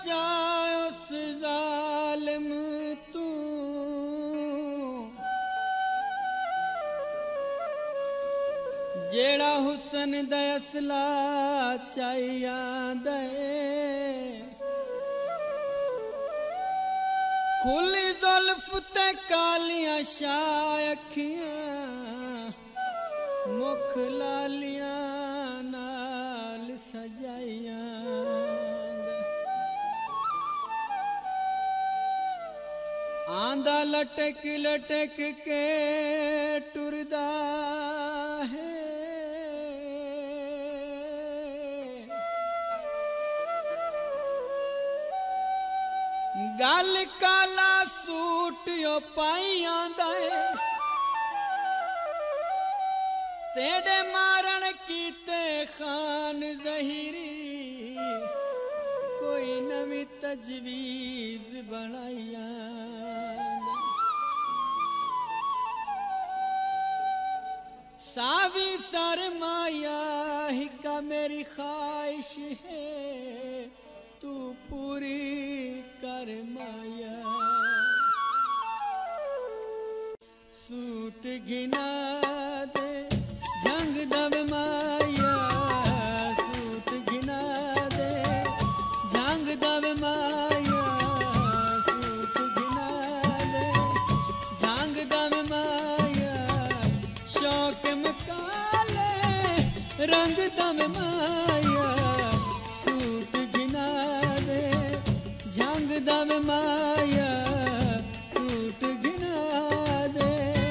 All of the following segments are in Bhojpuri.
बचाए उस जालिम तू जेड़ा हुसन दा असला चाहिया दे खुली जुल्फ ते कालियां शाह अखियां मुख लालियां नाल सजाइया आंदा लटक लटक के टुरदा है गल काला सूट यो पाई आंदा है तेरे मारण कीते खान ज़हीरी कोई नवी तजवीज बनाइया सावी सरमाया हिका मेरी ख्वाहिश है तू पूरी कर माया सूट घिना दे झंग दब माया सूट घिना दे झंग दब माया सूट घिना दे झंग दब माया शौक मकाले रंग दब माया सूट घिना दे झंग दब माया सूट घिना दे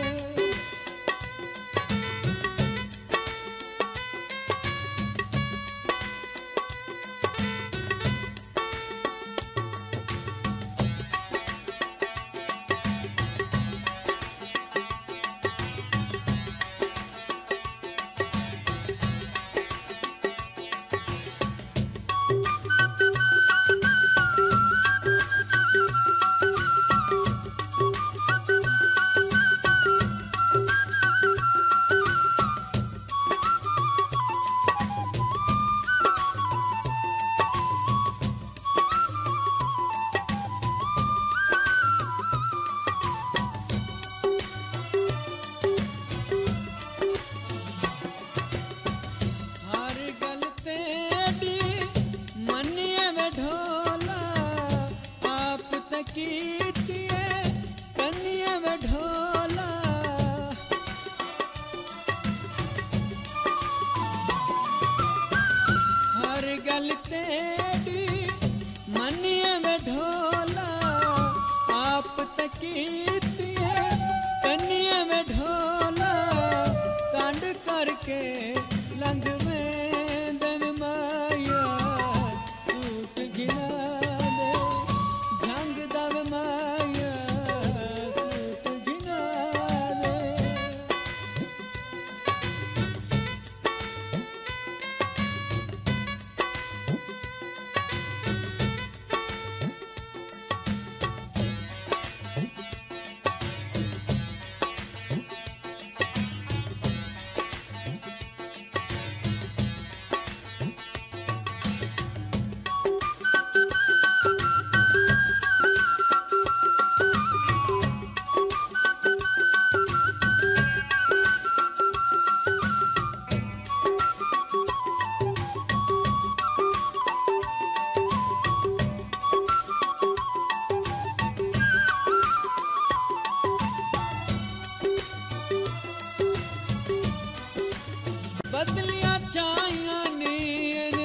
बदलियां छाइयां नीन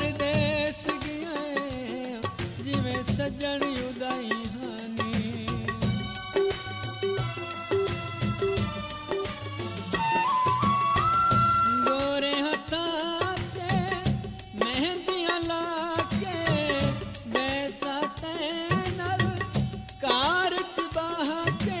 परदेस गया जिवें सजन उदाई हानी गोरे हथां ते मेहंदियां ला के बैसा तैनल कार च बहा के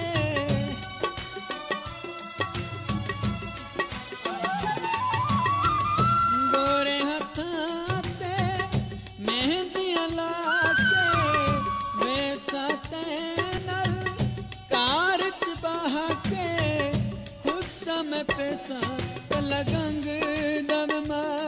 पैसा लगंग दम मा